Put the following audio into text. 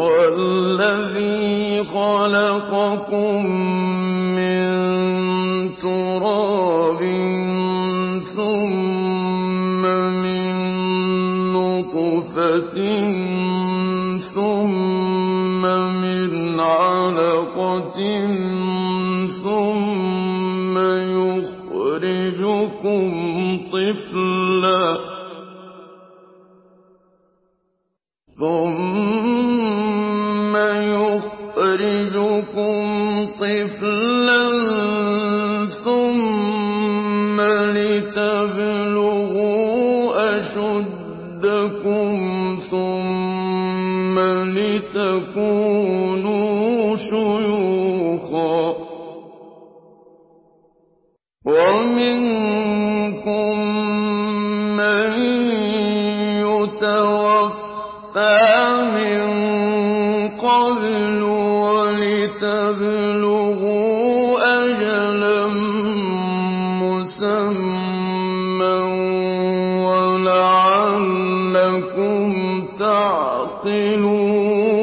الذي خلقكم من تراب ثم من نطفة ثم من علقة ثم يخرجكم طفلا ثم لتبلغوا أشدكم ثم لتكونوا شيوخا ومنكم من يتوفى من قبل ولتبلغوا أجلا مسمى ولعلكم تعقلون